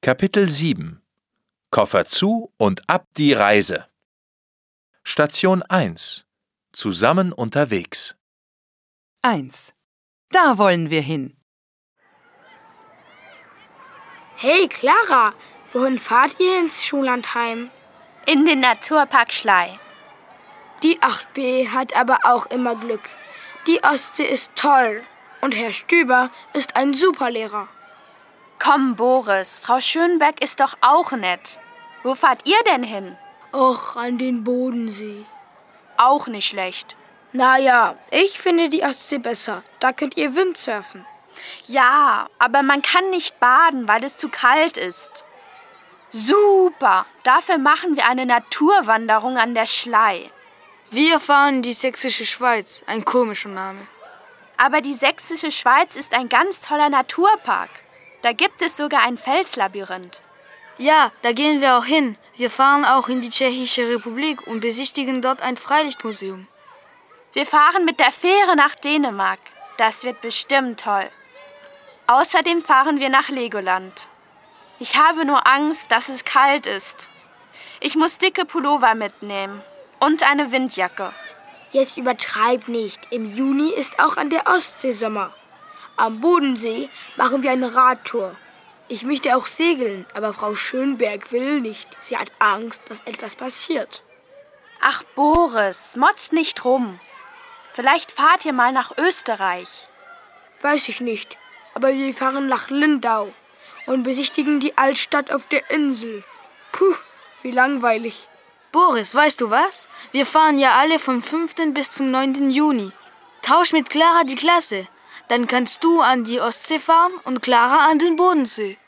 Kapitel 7 Koffer zu und ab die Reise. Station 1 Zusammen unterwegs. 1. Da wollen wir hin. Hey Clara, wohin fahrt ihr ins Schullandheim? In den Naturpark Schlei. Die 8b hat aber auch immer Glück. Die Ostsee ist toll und Herr Stüber ist ein Superlehrer. Komm, Boris, Frau Schönberg ist doch auch nett. Wo fahrt ihr denn hin? Och, an den Bodensee. Auch nicht schlecht. Naja, ich finde die Ostsee besser. Da könnt ihr Windsurfen. Ja, aber man kann nicht baden, weil es zu kalt ist. Super, dafür machen wir eine Naturwanderung an der Schlei. Wir fahren in die Sächsische Schweiz, ein komischer Name. Aber die Sächsische Schweiz ist ein ganz toller Naturpark. Da gibt es sogar ein Felslabyrinth. Ja, da gehen wir auch hin. Wir fahren auch in die Tschechische Republik und besichtigen dort ein Freilichtmuseum. Wir fahren mit der Fähre nach Dänemark. Das wird bestimmt toll. Außerdem fahren wir nach Legoland. Ich habe nur Angst, dass es kalt ist. Ich muss dicke Pullover mitnehmen und eine Windjacke. Jetzt übertreib nicht. Im Juni ist auch an der Ostsee Sommer. Am Bodensee machen wir eine Radtour. Ich möchte auch segeln, aber Frau Schönberg will nicht. Sie hat Angst, dass etwas passiert. Ach, Boris, motzt nicht rum. Vielleicht fahrt ihr mal nach Österreich. Weiß ich nicht, aber wir fahren nach Lindau und besichtigen die Altstadt auf der Insel. Puh, wie langweilig. Boris, weißt du was? Wir fahren ja alle vom 5. bis zum 9. Juni. Tausch mit Clara die Klasse. Dann kannst du an die Ostsee fahren und Clara an den Bodensee.